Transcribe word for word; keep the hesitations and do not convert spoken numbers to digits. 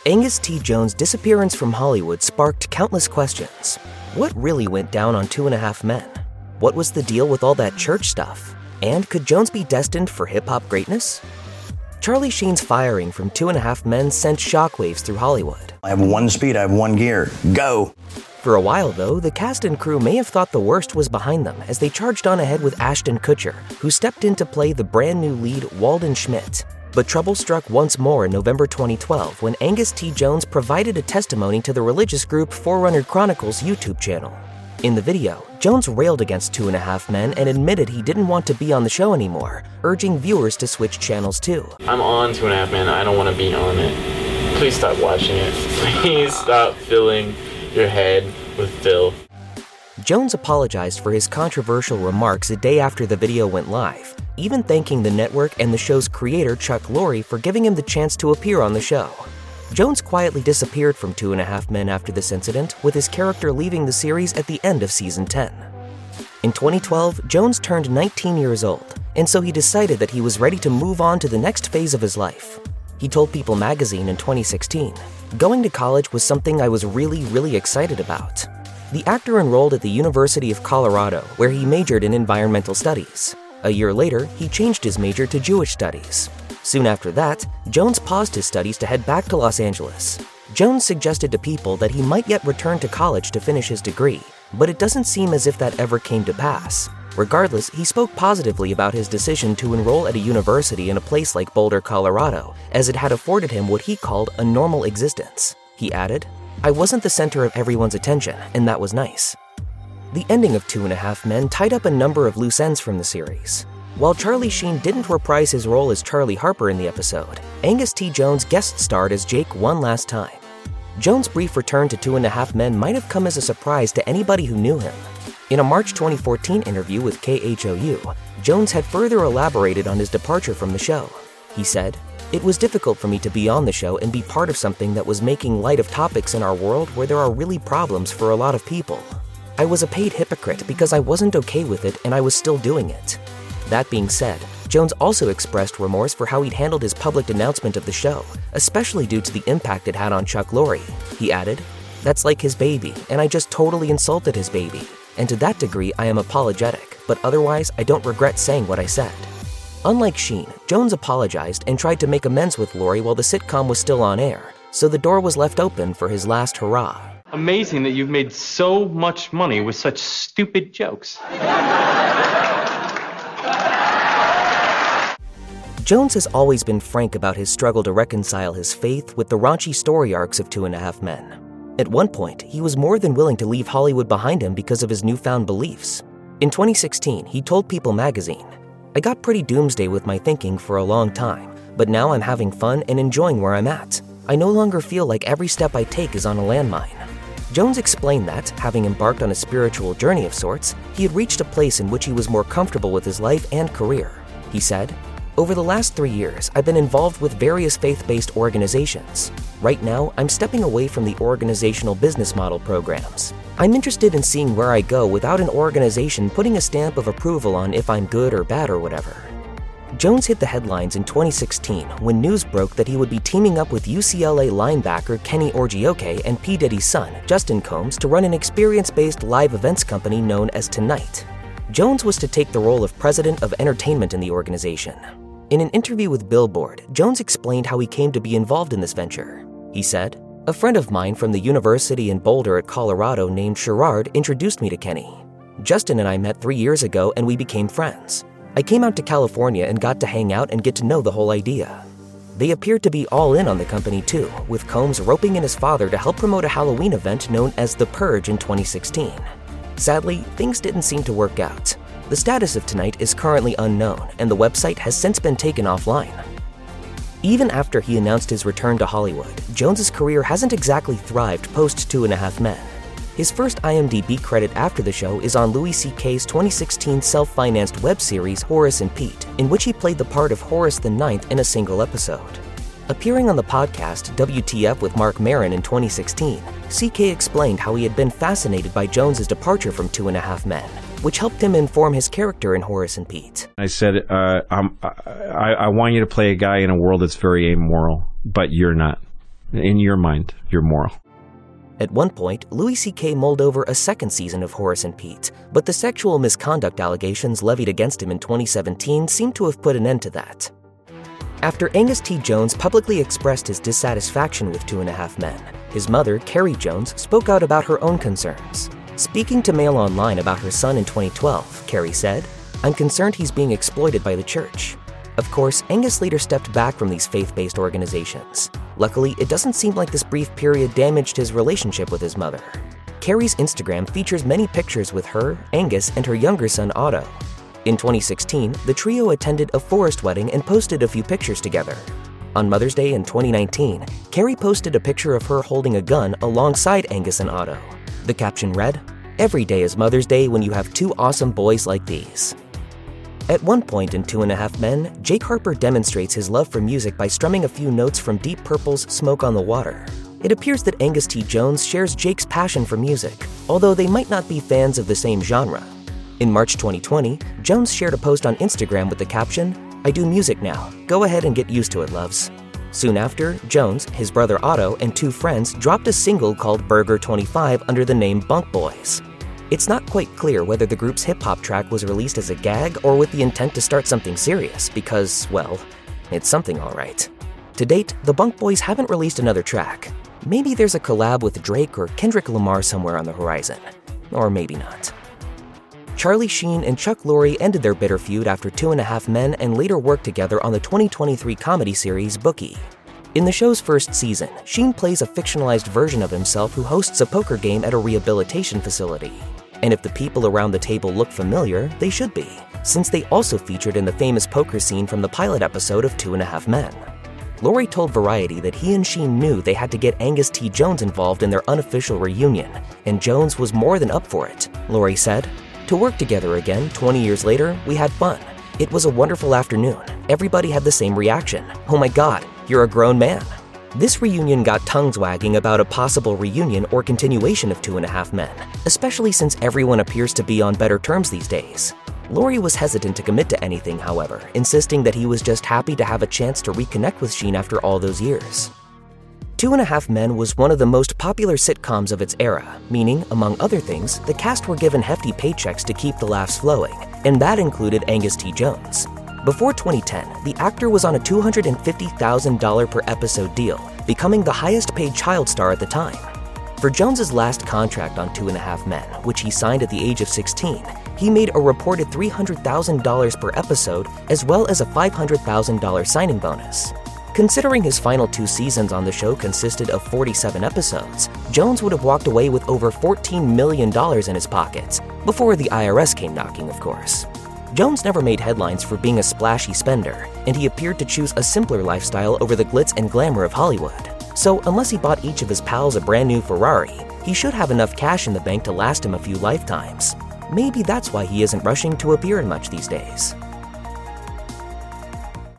Angus T. Jones' disappearance from Hollywood sparked countless questions. What really went down on Two and a Half Men? What was the deal with all that church stuff? And could Jones be destined for hip-hop greatness? Charlie Sheen's firing from Two and a Half Men sent shockwaves through Hollywood. I have one speed, I have one gear. Go! For a while, though, the cast and crew may have thought the worst was behind them as they charged on ahead with Ashton Kutcher, who stepped in to play the brand new lead Walden Schmidt. But trouble struck once more in November twenty twelve when Angus T. Jones provided a testimony to the religious group Forerunner Chronicles YouTube channel. In the video, Jones railed against Two and a Half Men and admitted he didn't want to be on the show anymore, urging viewers to switch channels too. I'm on Two and a Half Men. I don't want to be on it. Please stop watching it. Please stop filling your head with filth. Jones apologized for his controversial remarks a day after the video went live, even thanking the network and the show's creator, Chuck Lorre, for giving him the chance to appear on the show. Jones quietly disappeared from Two and a Half Men after this incident, with his character leaving the series at the end of season ten. In twenty twelve, Jones turned nineteen years old, and so he decided that he was ready to move on to the next phase of his life. He told People magazine in twenty sixteen, "Going to college was something I was really, really excited about." The actor enrolled at the University of Colorado, where he majored in environmental studies. A year later, he changed his major to Jewish studies. Soon after that, Jones paused his studies to head back to Los Angeles. Jones suggested to People that he might yet return to college to finish his degree, but it doesn't seem as if that ever came to pass. Regardless, he spoke positively about his decision to enroll at a university in a place like Boulder, Colorado, as it had afforded him what he called a normal existence. He added, "I wasn't the center of everyone's attention, and that was nice." The ending of Two and a Half Men tied up a number of loose ends from the series. While Charlie Sheen didn't reprise his role as Charlie Harper in the episode, Angus T. Jones guest starred as Jake one last time. Jones' brief return to Two and a Half Men might have come as a surprise to anybody who knew him. In a March twenty fourteen interview with K H O U, Jones had further elaborated on his departure from the show. He said, "It was difficult for me to be on the show and be part of something that was making light of topics in our world where there are really problems for a lot of people. I was a paid hypocrite because I wasn't okay with it and I was still doing it." That being said, Jones also expressed remorse for how he'd handled his public announcement of the show, especially due to the impact it had on Chuck Lorre. He added, "That's like his baby, and I just totally insulted his baby. And to that degree, I am apologetic, but otherwise, I don't regret saying what I said." Unlike Sheen, Jones apologized and tried to make amends with Lorre while the sitcom was still on air, so the door was left open for his last hurrah. Amazing that you've made so much money with such stupid jokes. Jones has always been frank about his struggle to reconcile his faith with the raunchy story arcs of Two and a Half Men. At one point, he was more than willing to leave Hollywood behind him because of his newfound beliefs. In twenty sixteen, he told People magazine, "I got pretty doomsday with my thinking for a long time, but now I'm having fun and enjoying where I'm at. I no longer feel like every step I take is on a landmine." Jones explained that, having embarked on a spiritual journey of sorts, he had reached a place in which he was more comfortable with his life and career. He said, "Over the last three years, I've been involved with various faith-based organizations. Right now, I'm stepping away from the organizational business model programs. I'm interested in seeing where I go without an organization putting a stamp of approval on if I'm good or bad or whatever." Jones hit the headlines in twenty sixteen when news broke that he would be teaming up with U C L A linebacker Kenny Orgioke and P. Diddy's son, Justin Combs, to run an experience-based live events company known as Tonight. Jones was to take the role of president of entertainment in the organization. In an interview with Billboard, Jones explained how he came to be involved in this venture. He said, "A friend of mine from the university in Boulder at Colorado named Sherrard introduced me to Kenny. Justin and I met three years ago and we became friends. I came out to California and got to hang out and get to know the whole idea." They appeared to be all in on the company too, with Combs roping in his father to help promote a Halloween event known as The Purge in twenty sixteen. Sadly, things didn't seem to work out. The status of Tonight is currently unknown, and the website has since been taken offline. Even after he announced his return to Hollywood, Jones's career hasn't exactly thrived post Two and a Half Men. His first I M D B credit after the show is on Louis C K's twenty sixteen self-financed web series Horace and Pete, in which he played the part of Horace the Ninth in a single episode. Appearing on the podcast W T F with Marc Maron in twenty sixteen, C K explained how he had been fascinated by Jones's departure from Two and a Half Men, which helped him inform his character in Horace and Pete. I said, uh, I'm, I, I want you to play a guy in a world that's very amoral, but you're not. in your mind, your moral? At one point, Louis C K mulled over a second season of Horace and Pete, but the sexual misconduct allegations levied against him in twenty seventeen seemed to have put an end to that. After Angus T. Jones publicly expressed his dissatisfaction with Two and a Half Men, his mother, Carrie Jones, spoke out about her own concerns. Speaking to Mail Online about her son in twenty twelve, Carrie said, "I'm concerned he's being exploited by the church." Of course, Angus later stepped back from these faith-based organizations. Luckily, it doesn't seem like this brief period damaged his relationship with his mother. Carrie's Instagram features many pictures with her, Angus, and her younger son Otto. In twenty sixteen, the trio attended a forest wedding and posted a few pictures together. On Mother's Day in twenty nineteen, Carrie posted a picture of her holding a gun alongside Angus and Otto. The caption read, "Every day is Mother's Day when you have two awesome boys like these." At one point in Two and a Half Men, Jake Harper demonstrates his love for music by strumming a few notes from Deep Purple's Smoke on the Water. It appears that Angus T. Jones shares Jake's passion for music, although they might not be fans of the same genre. In March twenty twenty, Jones shared a post on Instagram with the caption, "I do music now. Go ahead and get used to it, loves." Soon after, Jones, his brother Otto, and two friends dropped a single called Burger twenty-five under the name Bunk Boys. It's not quite clear whether the group's hip-hop track was released as a gag or with the intent to start something serious because, well, it's something all right. To date, the Bunk Boys haven't released another track. Maybe there's a collab with Drake or Kendrick Lamar somewhere on the horizon. Or maybe not. Charlie Sheen and Chuck Lorre ended their bitter feud after Two and a Half Men and later worked together on the twenty twenty-three comedy series Bookie. In the show's first season, Sheen plays a fictionalized version of himself who hosts a poker game at a rehabilitation facility. And if the people around the table look familiar, they should be, since they also featured in the famous poker scene from the pilot episode of Two and a Half Men. Lorre told Variety that he and Sheen knew they had to get Angus T. Jones involved in their unofficial reunion, and Jones was more than up for it. Lorre said, "To work together again twenty years later, we had fun. It was a wonderful afternoon. Everybody had the same reaction. Oh my God, you're a grown man." This reunion got tongues wagging about a possible reunion or continuation of Two and a Half Men, especially since everyone appears to be on better terms these days. Lorre was hesitant to commit to anything, however, insisting that he was just happy to have a chance to reconnect with Sheen after all those years. Two and a Half Men was one of the most popular sitcoms of its era, meaning, among other things, the cast were given hefty paychecks to keep the laughs flowing, and that included Angus T. Jones. Before twenty ten, the actor was on a two hundred fifty thousand dollars per episode deal, becoming the highest-paid child star at the time. For Jones's last contract on Two and a Half Men, which he signed at the age of sixteen, he made a reported three hundred thousand dollars per episode, as well as a five hundred thousand dollars signing bonus. Considering his final two seasons on the show consisted of forty-seven episodes, Jones would have walked away with over fourteen million dollars in his pockets, before the I R S came knocking, of course. Jones never made headlines for being a splashy spender, and he appeared to choose a simpler lifestyle over the glitz and glamour of Hollywood. So unless he bought each of his pals a brand new Ferrari, he should have enough cash in the bank to last him a few lifetimes. Maybe that's why he isn't rushing to appear in much these days.